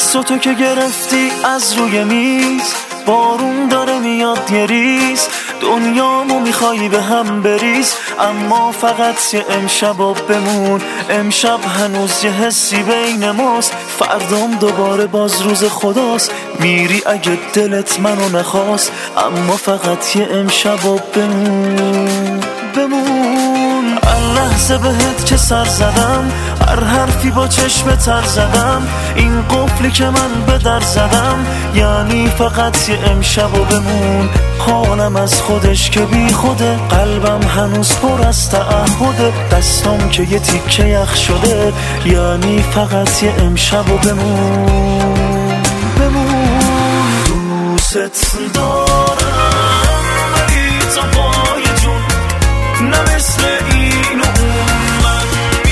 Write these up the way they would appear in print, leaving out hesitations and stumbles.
عکس تو که گرفتی از روی میز، بارون داره میاد یه ریز، دنیامو میخوایی به هم بریز، اما فقط یه امشب و بمون. امشب هنوز یه حسی بین ماست، فردام دوباره باز روز خداست. میری اگه دلت منو نخواست، اما فقط یه امشب و بمون. لحظه بهت که سر زدم، هر حرفی با چشم تر زدم، این قفلی که من به در زدم، یعنی فقط یه امشب و بمون. حالم از خودش که بی خوده، قلبم هنوز پر از تعهده، دستام که یه تیکه یخ شده، یعنی فقط یه امشب و بمون. دوست دارم ولی تا پای جون، نه مثل این و اون، من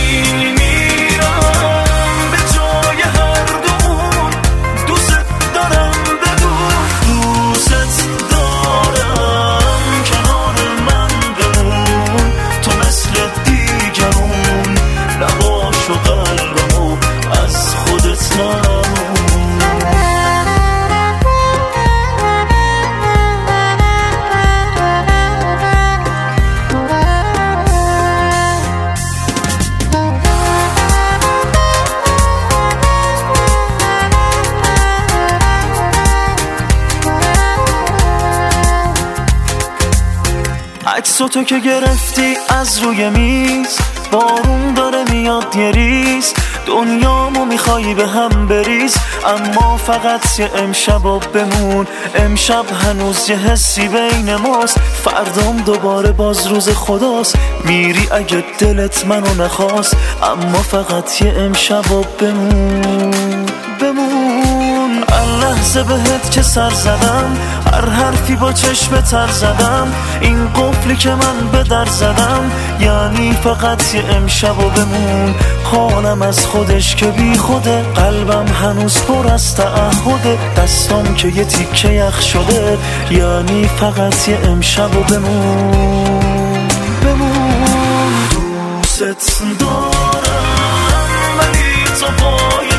میمیرم به جای هر دومون. دوست دارم بدون، دوست دارم کنار من بمون، تو مثل دیگرون نباش و قلبمو از خودت نمون. عکس تو که گرفتی از روی میز، بارون داره میاد یه ریز، دنیامو میخوایی به هم بریز، اما فقط یه امشب و بمون. امشب هنوز یه حسی بین ماست، فردام دوباره باز روز خداست. میری اگه دلت منو نخواست، اما فقط یه امشب و بمون. لحظه بهت که سر زدم، هر حرفی با چشم تر زدم، این قفلی که من به در زدم، یعنی فقط یه امشب و بمون. حالم از خودش که بی خوده، قلبم هنوز پر از تعهده، دستام که یه تیکه یخ شده، یعنی فقط یه امشب و بمون. دوست دارم ولی تا پای